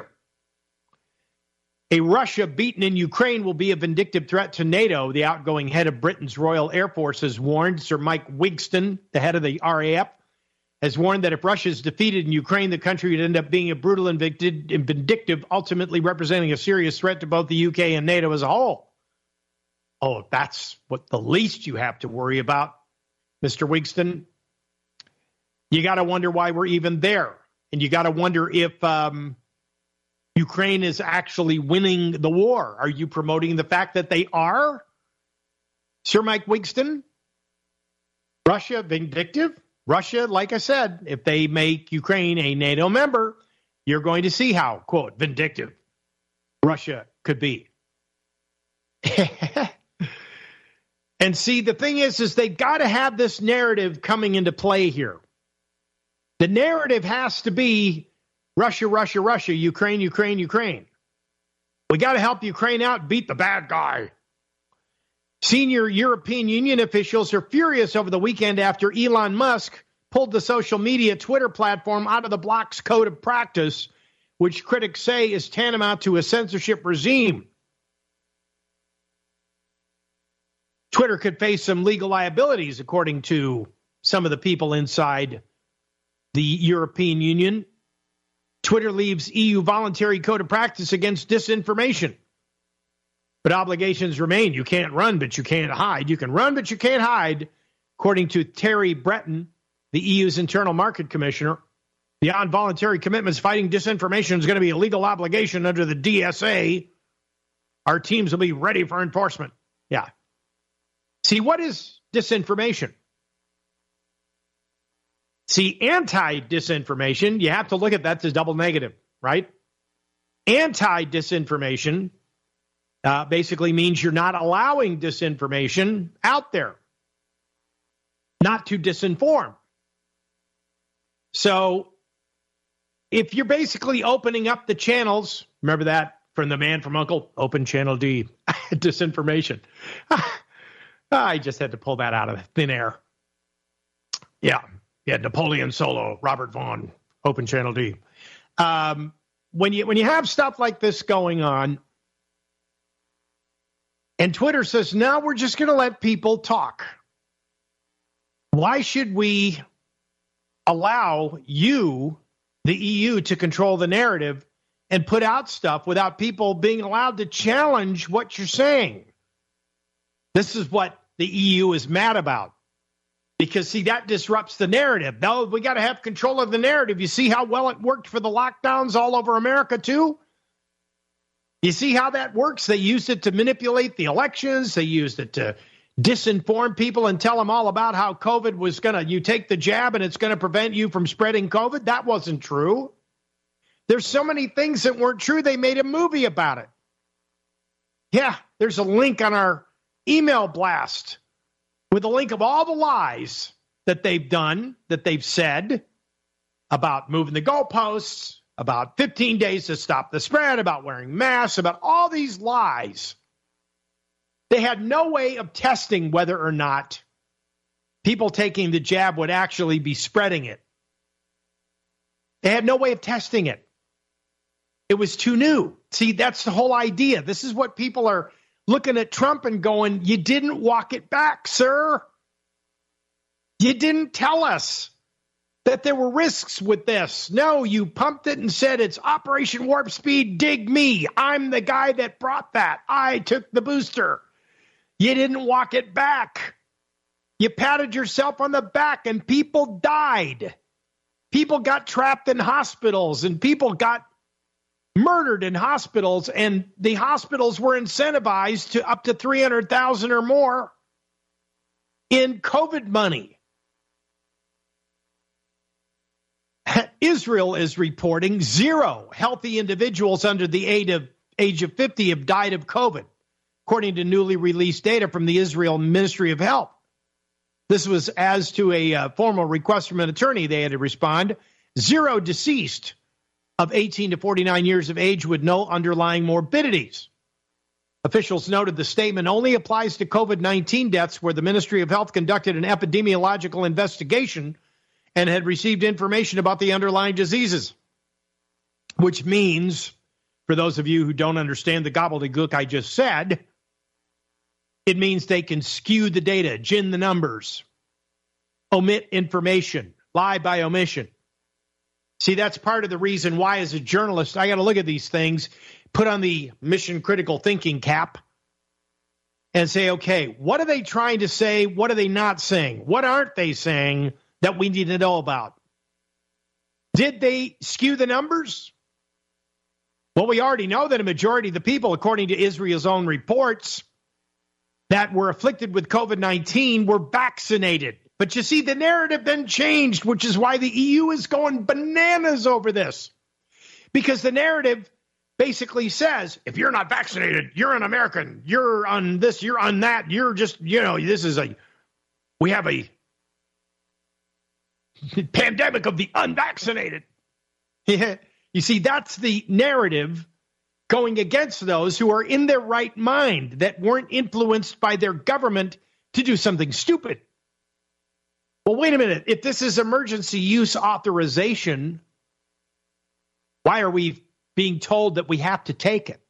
Speaker 2: A Russia beaten in Ukraine will be a vindictive threat to NATO, the outgoing head of Britain's Royal Air Force has warned. Sir Mike Wigston, the head of the RAF, has warned that if Russia is defeated in Ukraine, the country would end up being a brutal and vindictive, ultimately representing a serious threat to both the UK and NATO as a whole. Oh, that's what the least you have to worry about, Mr. Wigston. You got to wonder why we're even there. And you got to wonder if Ukraine is actually winning the war. Are you promoting the fact that they are? Sir Mike Wigston? Russia vindictive? Russia, like I said, if they make Ukraine a NATO member, you're going to see how, quote, vindictive Russia could be. And see, the thing is they've got to have this narrative coming into play here. The narrative has to be Russia, Russia, Russia, Ukraine, Ukraine, Ukraine. We got to help Ukraine out, beat the bad guy. Senior European Union officials are furious over the weekend after Elon Musk pulled the social media Twitter platform out of the bloc's code of practice, which critics say is tantamount to a censorship regime. Twitter could face some legal liabilities, according to some of the people inside the European Union. Twitter leaves EU voluntary code of practice against disinformation. But obligations remain. You can't run, but you can't hide. You can run, but you can't hide. According to Terry Breton, the EU's internal market commissioner, beyond voluntary commitments, fighting disinformation is going to be a legal obligation under the DSA. Our teams will be ready for enforcement. Yeah. See, what is disinformation? See, anti-disinformation, you have to look at that as double negative, right? Anti-disinformation basically means you're not allowing disinformation out there, not to disinform. So if you're basically opening up the channels, remember that from the man from U.N.C.L.E., open channel D, disinformation. I just had to pull that out of thin air. Yeah. Yeah, Napoleon Solo, Robert Vaughn, open channel D. When you have stuff like this going on, and Twitter says, now we're just going to let people talk. Why should we allow you, the EU, to control the narrative and put out stuff without people being allowed to challenge what you're saying? This is what the EU is mad about. Because, see, that disrupts the narrative. No, we got to have control of the narrative. You see how well it worked for the lockdowns all over America, too? You see how that works? They used it to manipulate the elections. They used it to disinform people and tell them all about how COVID was you take the jab and it's going to prevent you from spreading COVID. That wasn't true. There's so many things that weren't true. They made a movie about it. Yeah, there's a link on our email blast with a link of all the lies that they've done, that they've said about moving the goalposts, about 15 days to stop the spread, about wearing masks, about all these lies. They had no way of testing whether or not people taking the jab would actually be spreading it. They had no way of testing it. It was too new. See, that's the whole idea. This is what people are looking at Trump and going, you didn't walk it back, sir. You didn't tell us that there were risks with this. No, you pumped it and said it's Operation Warp Speed, dig me. I'm the guy that brought that. I took the booster. You didn't walk it back. You patted yourself on the back and people died. People got trapped in hospitals and people got murdered in hospitals, and the hospitals were incentivized to up to $300,000 or more in COVID money. Israel is reporting 0 healthy individuals under the age of 50 have died of COVID, according to newly released data from the Israel Ministry of Health. This was as to a formal request from an attorney. They had to respond. 0 deceased of 18 to 49 years of age with no underlying morbidities. Officials noted the statement only applies to COVID-19 deaths where the Ministry of Health conducted an epidemiological investigation and had received information about the underlying diseases, which means, for those of you who don't understand the gobbledygook I just said, it means they can skew the data, gin the numbers, omit information, lie by omission. See, that's part of the reason why, as a journalist, I got to look at these things, put on the mission critical thinking cap, and say, okay, what are they trying to say? What are they not saying? What aren't they saying that we need to know about? Did they skew the numbers? Well, we already know that a majority of the people, according to Israel's own reports, that were afflicted with COVID-19 were vaccinated. But you see, the narrative then changed, which is why the EU is going bananas over this. Because the narrative basically says, if you're not vaccinated, you're an American, you're on this, you're on that, you're just, we have a pandemic of the unvaccinated. You see, that's the narrative going against those who are in their right mind, that weren't influenced by their government to do something stupid. Well, wait a minute. If this is emergency use authorization, why are we being told that we have to take it?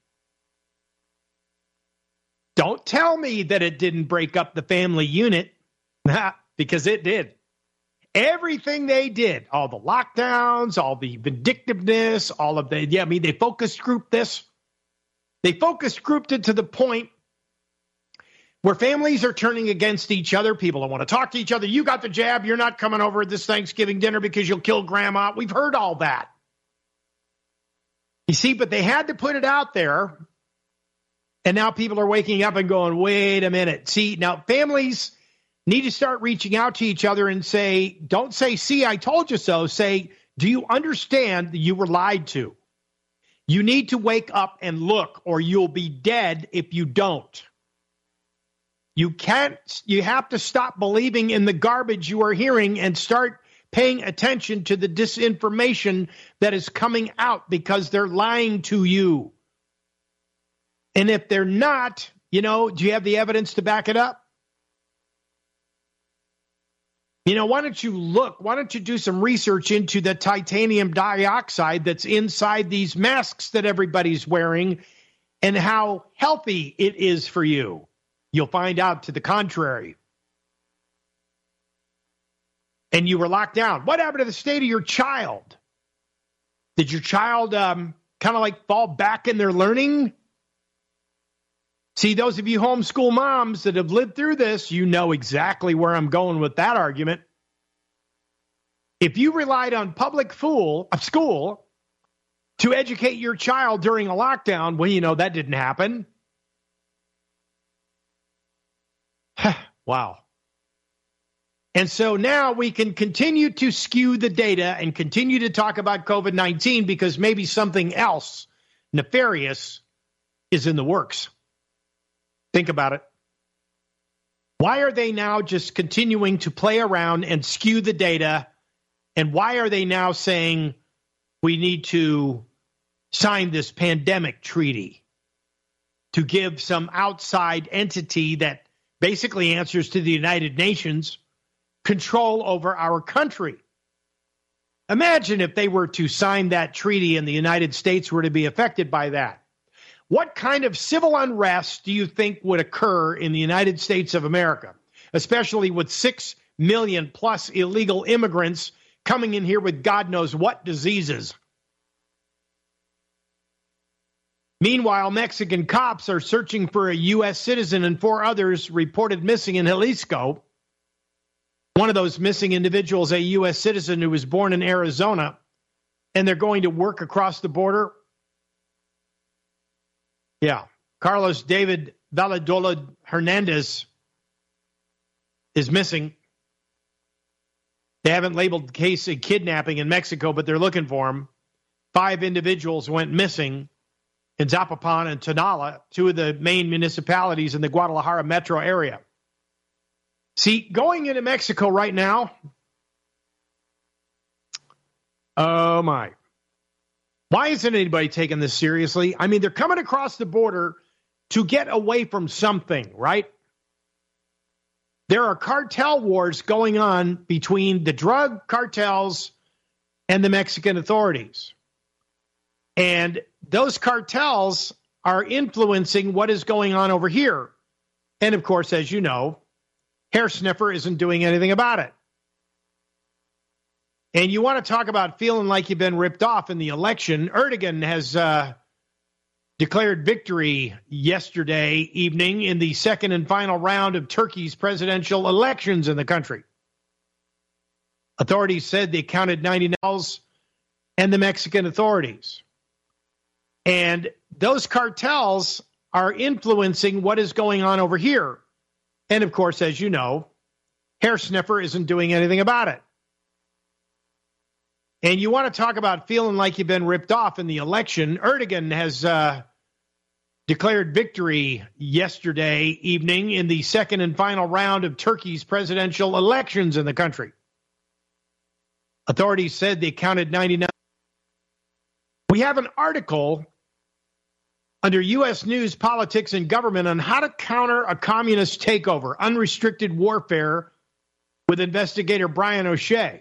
Speaker 2: Don't tell me that it didn't break up the family unit, because it did. Everything they did, all the lockdowns, all the vindictiveness, all of they focus grouped this. They focus grouped it to the point where families are turning against each other. People don't want to talk to each other. You got the jab. You're not coming over at this Thanksgiving dinner because you'll kill grandma. We've heard all that. You see, but they had to put it out there. And now people are waking up and going, wait a minute. See, now families need to start reaching out to each other and say, don't say, see, I told you so. Say, do you understand that you were lied to? You need to wake up and look, or you'll be dead if you don't. You have to stop believing in the garbage you are hearing and start paying attention to the disinformation that is coming out, because they're lying to you. And if they're not, do you have the evidence to back it up? Why don't you do some research into the titanium dioxide that's inside these masks that everybody's wearing and how healthy it is for you? You'll find out to the contrary. And you were locked down. What happened to the state of your child? Did your child kind of like fall back in their learning? See, those of you homeschool moms that have lived through this, you know exactly where I'm going with that argument. If you relied on public school to educate your child during a lockdown, well, that didn't happen. Wow. And so now we can continue to skew the data and continue to talk about COVID-19 because maybe something else nefarious is in the works. Think about it. Why are they now just continuing to play around and skew the data? And why are they now saying we need to sign this pandemic treaty to give some outside entity that basically answers to the United Nations control over our country? Imagine if they were to sign that treaty and the United States were to be affected by that. What kind of civil unrest do you think would occur in the United States of America, especially with 6 million plus illegal immigrants coming in here with God knows what diseases. Meanwhile, Mexican cops are searching for a U.S. citizen and 4 others reported missing in Jalisco. One of those missing individuals, a U.S. citizen who was born in Arizona, and they're going to work across the border. Yeah, Carlos David Valladolid Hernandez is missing. They haven't labeled the case a kidnapping in Mexico, but they're looking for him. 5 individuals went missing in Zapopan and Tonala, 2 of the main municipalities in the Guadalajara metro area. See, going into Mexico right now, oh my. Why isn't anybody taking this seriously? I mean, they're coming across the border to get away from something, right? There are cartel wars going on between the drug cartels and the Mexican authorities. And those cartels are influencing what is going on over here. And of course, as you know, Hair Sniffer isn't doing anything about it. And you want to talk about feeling like you've been ripped off in the election. Erdogan has declared victory yesterday evening in the second and final round of Turkey's presidential elections in the country. Authorities said they counted 90 nails and the Mexican authorities. And those cartels are influencing what is going on over here. And of course, as you know, Hair Sniffer isn't doing anything about it. And you want to talk about feeling like you've been ripped off in the election. Erdogan has declared victory yesterday evening in the second and final round of Turkey's presidential elections in the country. Authorities said they counted 99. We have an article under U.S. News, Politics, and Government on how to counter a communist takeover, unrestricted warfare, with investigator Brian O'Shea.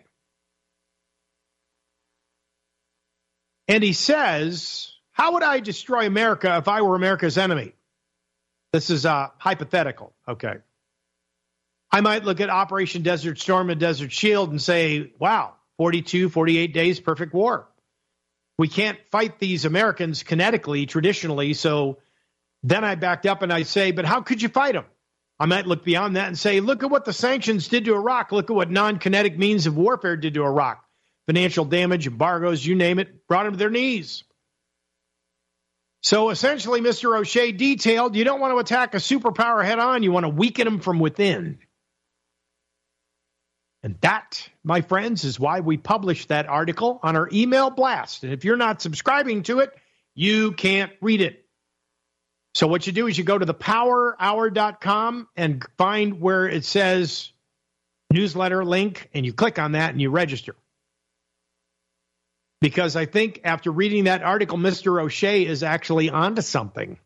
Speaker 2: And he says, how would I destroy America if I were America's enemy? This is hypothetical, okay. I might look at Operation Desert Storm and Desert Shield and say, wow, 42, 48 days, perfect war. We can't fight these Americans kinetically, traditionally, so then I backed up and I say, but how could you fight them? I might look beyond that and say, look at what the sanctions did to Iraq. Look at what non-kinetic means of warfare did to Iraq. Financial damage, embargoes, you name it, brought them to their knees. So essentially, Mr. O'Shea detailed, you don't want to attack a superpower head on, you want to weaken them from within. And that, my friends, is why we published that article on our email blast. And if you're not subscribing to it, you can't read it. So what you do is you go to thepowerhour.com and find where it says newsletter link, and you click on that and you register. Because I think after reading that article, Mr. O'Shea is actually onto something.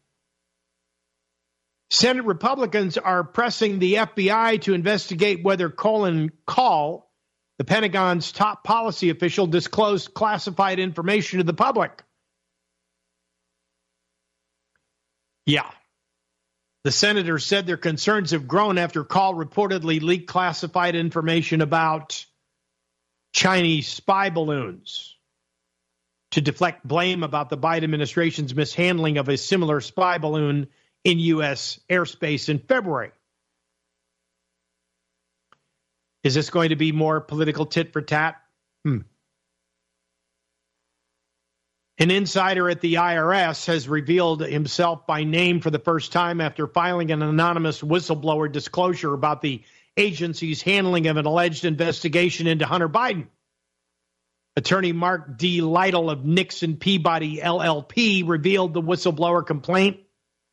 Speaker 2: Senate Republicans are pressing the FBI to investigate whether Colin Kahl, the Pentagon's top policy official, disclosed classified information to the public. Yeah. The senators said their concerns have grown after Kahl reportedly leaked classified information about Chinese spy balloons to deflect blame about the Biden administration's mishandling of a similar spy balloon in U.S. airspace in February. Is this going to be more political tit for tat? An insider at the IRS has revealed himself by name for the first time after filing an anonymous whistleblower disclosure about the agency's handling of an alleged investigation into Hunter Biden. Attorney Mark D. Lytle of Nixon Peabody LLP revealed the whistleblower complaint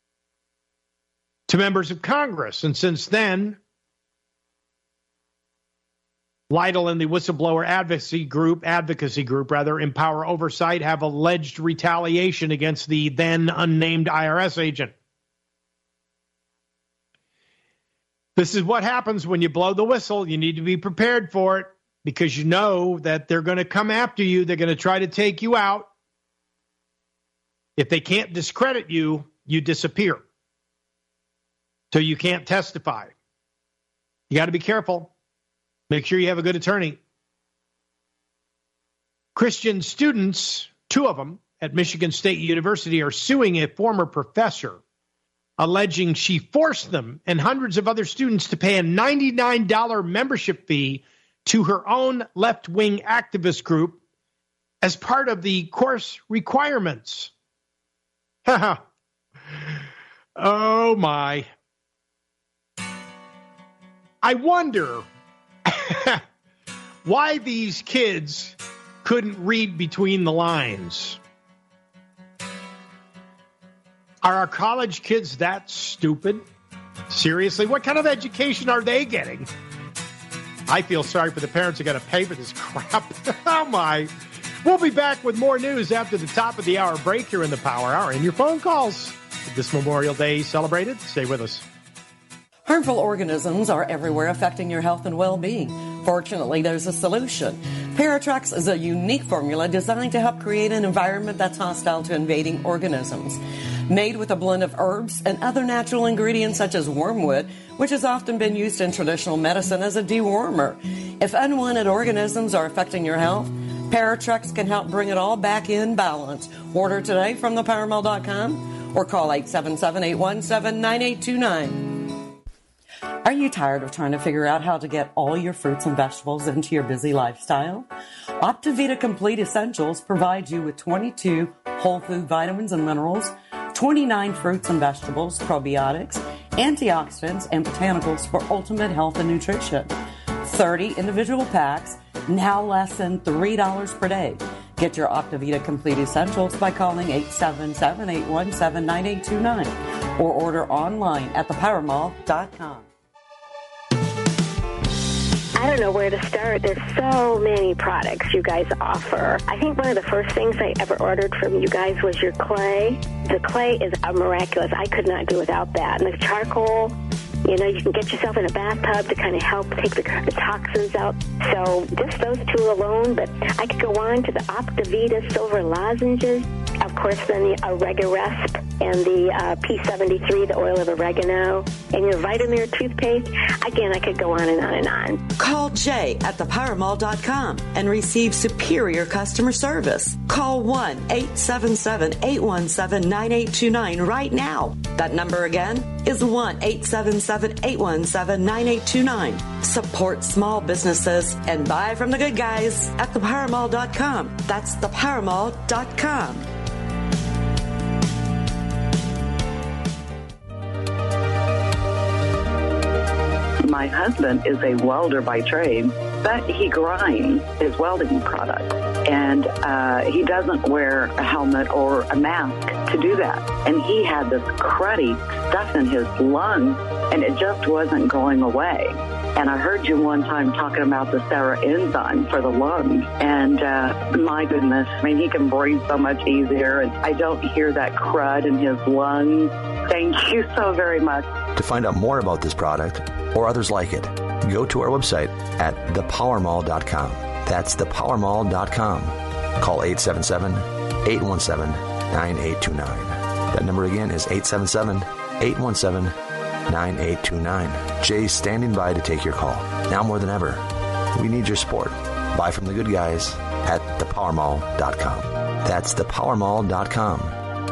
Speaker 2: to members of Congress. And since then, Lytle and the whistleblower advocacy group, Empower Oversight, have alleged retaliation against the then unnamed IRS agent. This is what happens when you blow the whistle. You need to be prepared for it because you know that they're going to come after you. They're going to try to take you out. If they can't discredit you, you disappear. So you can't testify. You got to be careful. Make sure you have a good attorney. Christian students, 2 of them at Michigan State University, are suing a former professor, alleging she forced them and hundreds of other students to pay a $99 membership fee to her own left-wing activist group as part of the course requirements. Oh, my. I wonder why these kids couldn't read between the lines. Are our college kids that stupid? Seriously, what kind of education are they getting? I feel sorry for the parents who got to pay for this crap. Oh, my. We'll be back with more news after the top of the hour break here in the Power Hour. And your phone calls this Memorial Day celebrated. Stay with us.
Speaker 4: Harmful organisms are everywhere, affecting your health and well-being. Fortunately, there's a solution. Paratrex is a unique formula designed to help create an environment that's hostile to invading organisms. Made with a blend of herbs and other natural ingredients such as wormwood, which has often been used in traditional medicine as a dewormer. If unwanted organisms are affecting your health, Paratrex can help bring it all back in balance. Order today from thepowermall.com or call 877-817-9829. Are you tired of trying to figure out how to get all your fruits and vegetables into your busy lifestyle? Optivita Complete Essentials provides you with 22 whole food vitamins and minerals, 29 fruits and vegetables, probiotics, antioxidants, and botanicals for ultimate health and nutrition. 30 individual packs, now less than $3 per day. Get your Optivita Complete Essentials by calling 877-817-9829 or order online at thepowermall.com.
Speaker 8: I don't know where to start. There's so many products you guys offer. I think one of the first things I ever ordered from you guys was your clay. The clay is miraculous. I could not do without that. And the charcoal, you know, you can get yourself in a bathtub to kind of help take the toxins out. So just those 2 alone, but I could go on to the Optivita Silver Lozenges. Of course, then the Oregaresp and the P73, the oil of oregano, and your Vitamir toothpaste. Again, I could go on and on and on.
Speaker 4: Call Jay at thepowermall.com and receive superior customer service. Call 1-877-817-9829 right now. That number again is 1-877-817-9829. Support small businesses and buy from the good guys at thepowermall.com. That's thepowermall.com.
Speaker 6: My husband is a welder by trade, but he grinds his welding product. And he doesn't wear a helmet or a mask to do that. And he had this cruddy stuff in his lungs, and it just wasn't going away. And I heard you one time talking about the Sarah enzyme for the lungs. And my goodness, I mean, he can breathe so much easier. And I don't hear that crud in his lungs. Thank you so very much.
Speaker 7: To find out more about this product or others like it, go to our website at thepowermall.com. That's thepowermall.com. Call 877-817-9829. That number again is 877-817-9829. Jay's standing by to take your call. Now more than ever, we need your support. Buy from the good guys at thepowermall.com. That's thepowermall.com.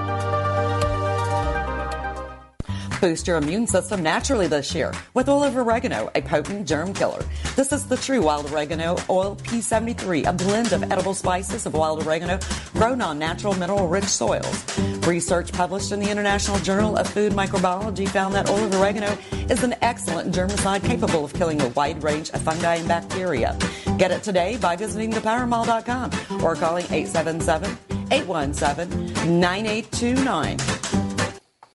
Speaker 4: Boost your immune system naturally this year with oil of oregano, a potent germ killer. This is the true wild oregano oil P73, a blend of edible spices of wild oregano grown on natural mineral-rich soils. Research published in the International Journal of Food Microbiology found that oil of oregano is an excellent germicide capable of killing a wide range of fungi and bacteria. Get it today by visiting thepowermall.com or calling 877-817-9829.